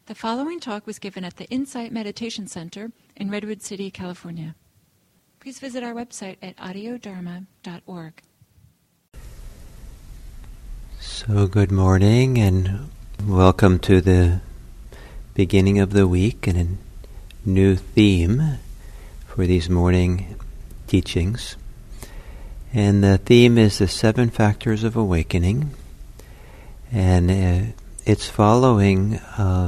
The following talk was given at the Insight Meditation Center in Redwood City, California. Please visit our website at audiodharma.org. So good morning and welcome to the beginning of the week and a new theme for these morning teachings. And the theme is the 7 factors of awakening, and it's following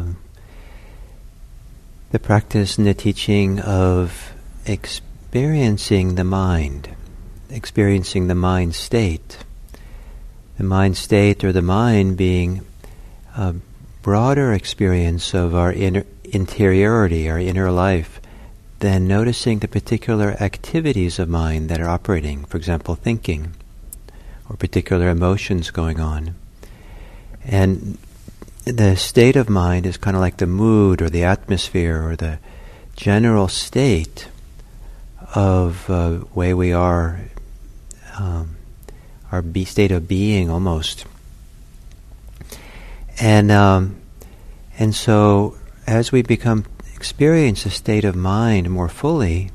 the practice and the teaching of experiencing the mind state. The mind state, or the mind, being a broader experience of our interiority, our inner life, than noticing the particular activities of mind that are operating, for example, thinking, or particular emotions going on. And the state of mind is kind of like the mood or the atmosphere or the general state of way we are, our state of being almost. And so as we experience a state of mind more fully,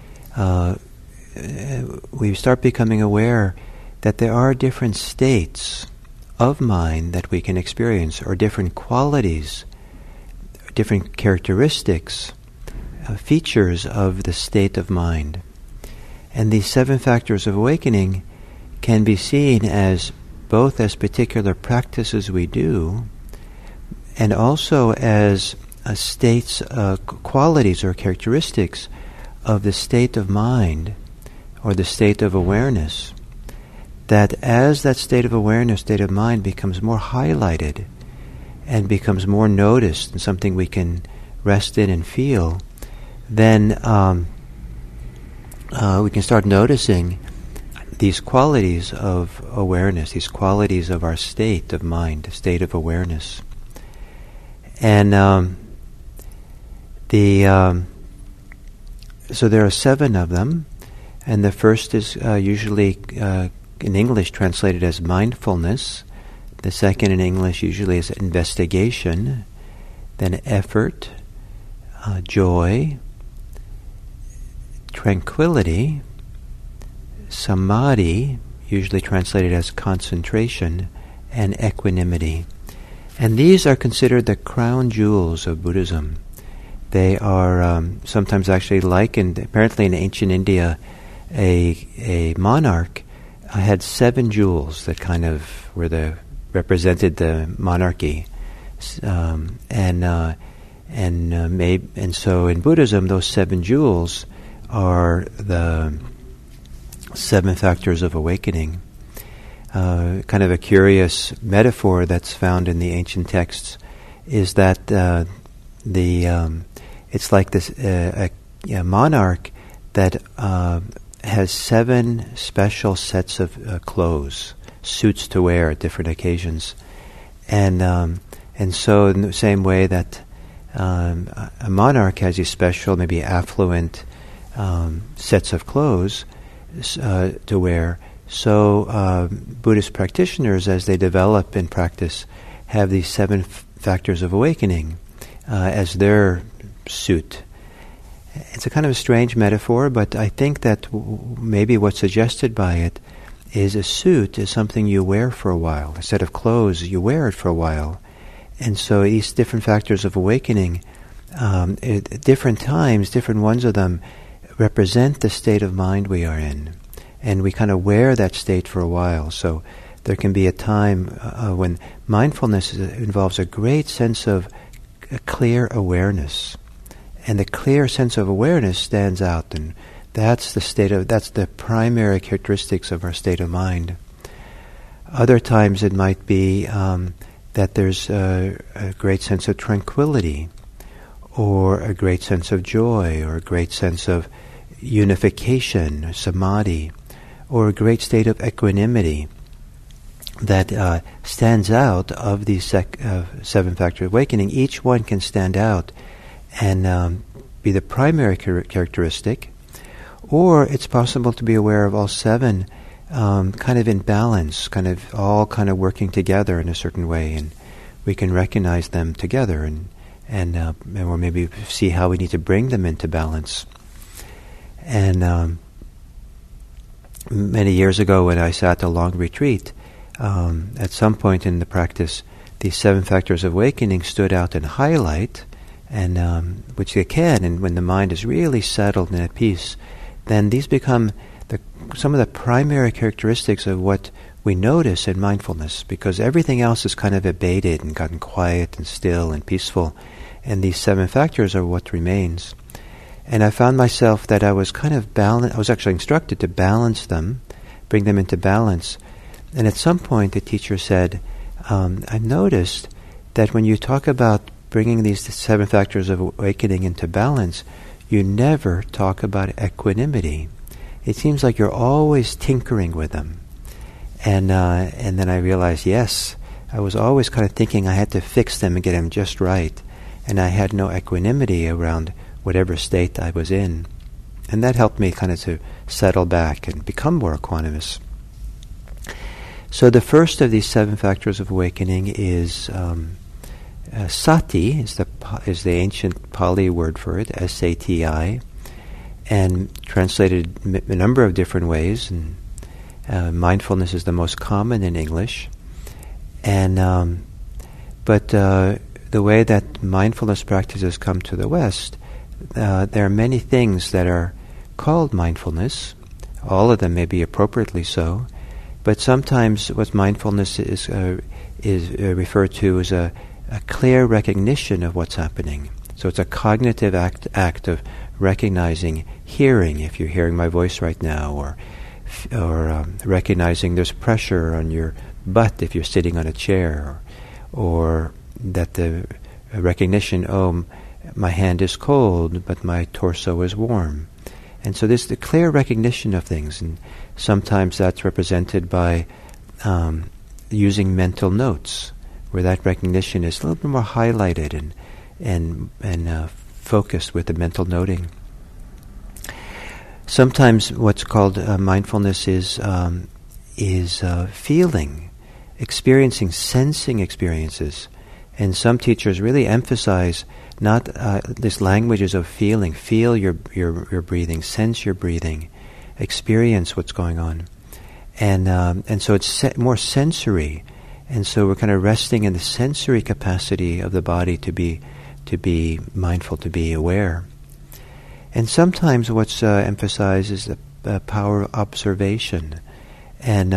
we start becoming aware that there are different states of mind that we can experience, or different qualities, different characteristics, features of the state of mind. And these 7 factors of awakening can be seen as both as particular practices we do, and also as states, qualities or characteristics of the state of mind, or the state of awareness, that as that state of awareness, state of mind, becomes more highlighted and becomes more noticed and something we can rest in and feel, then we can start noticing these qualities of awareness, these qualities of our state of mind, state of awareness. And so there are 7 of them, and the first is usually in English translated as mindfulness. The second in English usually is investigation, then effort, joy, tranquility, samadhi, usually translated as concentration, and equanimity. And these are considered the crown jewels of Buddhism. They are sometimes actually likened, apparently in ancient India, a monarch had 7 jewels that kind of represented the monarchy, and so in Buddhism, those 7 jewels are the 7 factors of awakening. Kind of a curious metaphor that's found in the ancient texts is that it's like this a monarch that has 7 special sets of clothes, suits to wear at different occasions, and so in the same way that a monarch has these special, maybe affluent sets of clothes to wear, so Buddhist practitioners, as they develop in practice, have these 7 factors of awakening as their suit. It's a kind of a strange metaphor, but I think that maybe what's suggested by it is a suit is something you wear for a while. A set of clothes, you wear it for a while. And so these different factors of awakening, at different times, different ones of them, represent the state of mind we are in. And we kind of wear that state for a while. So there can be a time when mindfulness involves a great sense of a clear awareness. And the clear sense of awareness stands out, and that's the primary characteristics of our state of mind. Other times it might be that there's a great sense of tranquility, or a great sense of joy, or a great sense of unification, samadhi, or a great state of equanimity that stands out of these 7 factors of awakening. Each one can stand out and be the primary characteristic, or it's possible to be aware of all 7 kind of in balance, all working together in a certain way, and we can recognize them together and or maybe see how we need to bring them into balance. And many years ago, when I sat a long retreat, at some point in the practice, these 7 factors of awakening stood out in highlight, and which they can. And when the mind is really settled and at peace, then these become some of the primary characteristics of what we notice in mindfulness, because everything else is kind of abated and gotten quiet and still and peaceful, and these 7 factors are what remains. And I found myself that I was kind of I was actually instructed to balance them, bring them into balance. And at some point the teacher said, I've noticed that when you talk about bringing these 7 factors of awakening into balance, you never talk about equanimity. It seems like you're always tinkering with them. And then I realized, yes, I was always kind of thinking I had to fix them and get them just right. And I had no equanimity around whatever state I was in. And that helped me kind of to settle back and become more equanimous. So the first of these 7 factors of awakening is sati, is the ancient Pali word for it, S-A-T-I, and translated a number of different ways. And mindfulness is the most common in English. And but the way that mindfulness practices come to the West, there are many things that are called mindfulness. All of them may be appropriately so, but sometimes what mindfulness is referred to as a clear recognition of what's happening. So it's a cognitive act of recognizing hearing, if you're hearing my voice right now, or recognizing there's pressure on your butt if you're sitting on a chair, or that the recognition, my hand is cold, but my torso is warm. And so there's the clear recognition of things, and sometimes that's represented by using mental notes, where that recognition is a little bit more highlighted and focused with the mental noting. Sometimes what's called mindfulness is feeling, experiencing, sensing experiences. And some teachers really emphasize not these languages of feeling. Feel your breathing, sense your breathing, experience what's going on, and so it's more sensory. And so we're kind of resting in the sensory capacity of the body to be mindful, to be aware. And sometimes what's emphasized is the power of observation, and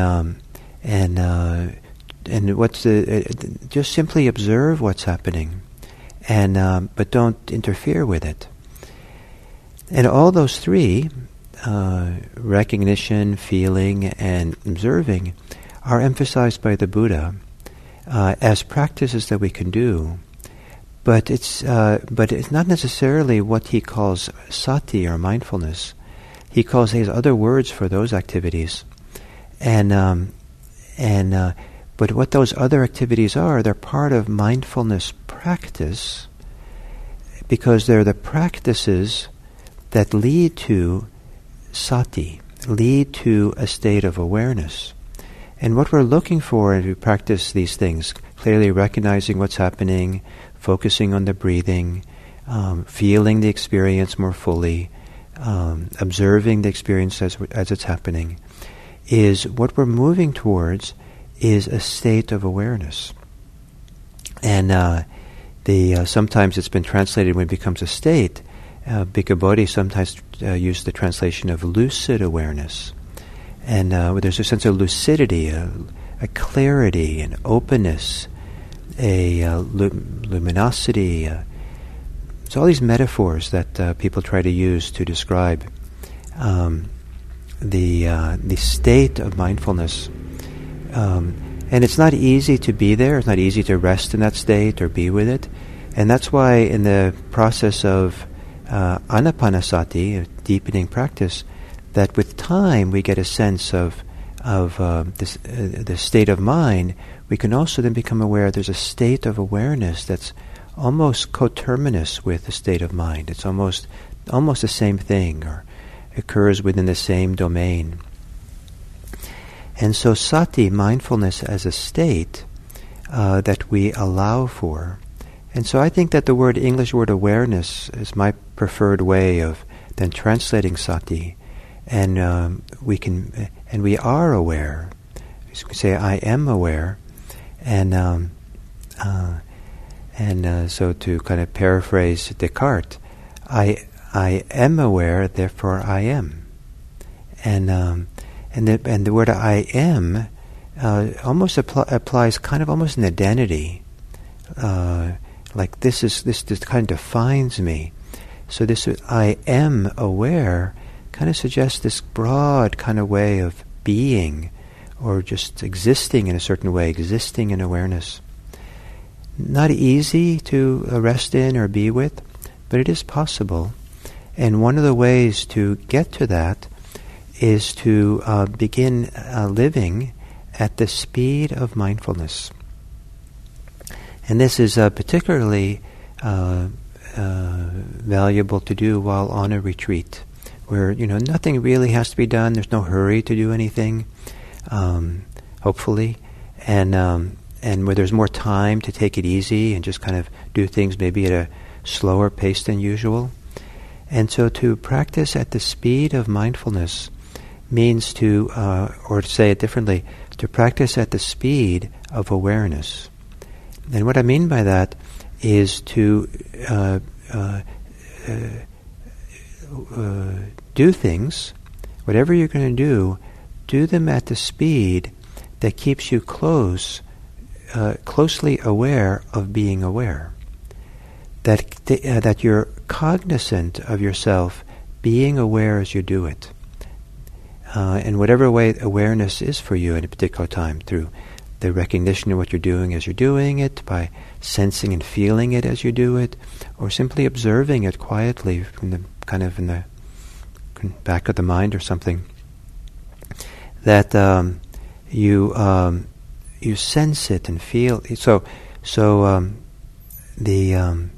what's just simply observe what's happening, and but don't interfere with it. And all those 3, recognition, feeling, and observing, are emphasized by the Buddha as practices that we can do. But it's not necessarily what he calls sati or mindfulness. He has other words for those activities, but what those other activities are, they're part of mindfulness practice, because they're the practices that lead to sati, lead to a state of awareness. And what we're looking for as we practice these things, clearly recognizing what's happening, focusing on the breathing, feeling the experience more fully, observing the experience as it's happening, is what we're moving towards is a state of awareness. And sometimes it's been translated when it becomes a state. Bhikkhu Bodhi sometimes used the translation of lucid awareness. And there's a sense of lucidity, a clarity, an openness, a luminosity. So all these metaphors that people try to use to describe the state of mindfulness. And it's not easy to be there. It's not easy to rest in that state or be with it. And that's why in the process of anapanasati, a deepening practice, that with time we get a sense of the state of mind. We can also then become aware there's a state of awareness that's almost coterminous with the state of mind. It's almost the same thing, or occurs within the same domain. And so sati, mindfulness as a state that we allow for, And so I think that the English word awareness is my preferred way of then translating sati. And we are aware. We say, I am aware. And so to kind of paraphrase Descartes, I am aware, therefore I am. And the word I am almost applies kind of almost an identity. Like this kind of defines me. So this I am aware kind of suggests this broad kind of way of being, or just existing in a certain way, existing in awareness. Not easy to rest in or be with, but it is possible. And one of the ways to get to that is to begin living at the speed of mindfulness. And this is particularly valuable to do while on a retreat, where nothing really has to be done. There's no hurry to do anything, hopefully, and where there's more time to take it easy and just kind of do things maybe at a slower pace than usual. And so to practice at the speed of mindfulness means to, or to say it differently, to practice at the speed of awareness. And what I mean by that is to do things, whatever you're going to do them at the speed that keeps you closely aware of being aware. That you're cognizant of yourself being aware as you do it. In whatever way awareness is for you at a particular time, through the recognition of what you're doing as you're doing it, by sensing and feeling it as you do it, or simply observing it quietly from the kind of in the back of the mind or something. That you sense it and feel it. So the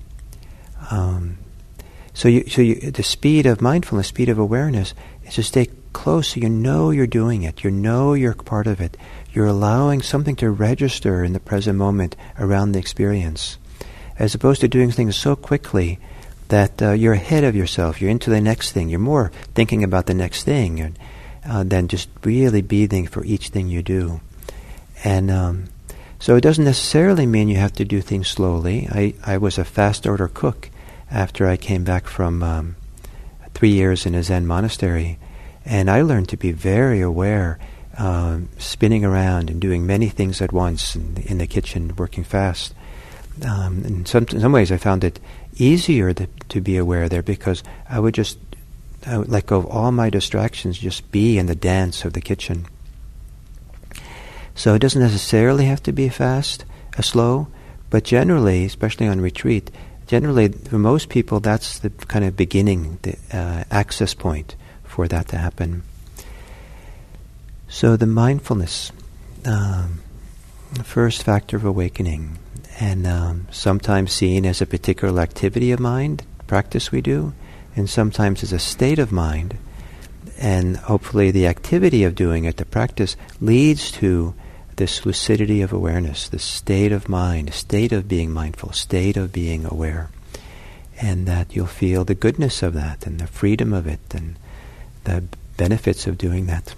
speed of mindfulness, speed of awareness, is to stay close so you know you're doing it. You know you're part of it. You're allowing something to register in the present moment around the experience, as opposed to doing things so quickly that you're ahead of yourself. You're into the next thing. You're more thinking about the next thing than just really being for each thing you do. And so it doesn't necessarily mean you have to do things slowly. I was a fast order cook after I came back from 3 years in a Zen monastery, and I learned to be very aware, spinning around and doing many things at once in the kitchen, working fast. In some ways I found it easier to be aware there, because I would let go of all my distractions, just be in the dance of the kitchen. So it doesn't necessarily have to be fast, slow, but generally, especially on retreat, generally for most people that's the kind of beginning, the access point for that to happen. So the mindfulness, the first factor of awakening, and sometimes seen as a particular activity of mind, practice we do, and sometimes as a state of mind. And hopefully the activity of doing it, the practice, leads to this lucidity of awareness, this state of mind, a state of being mindful, state of being aware. And that you'll feel the goodness of that, and the freedom of it, and the benefits of doing that.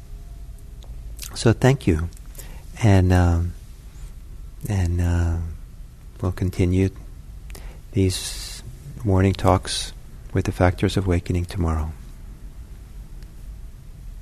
So thank you. And we'll continue these morning talks with the factors of awakening tomorrow.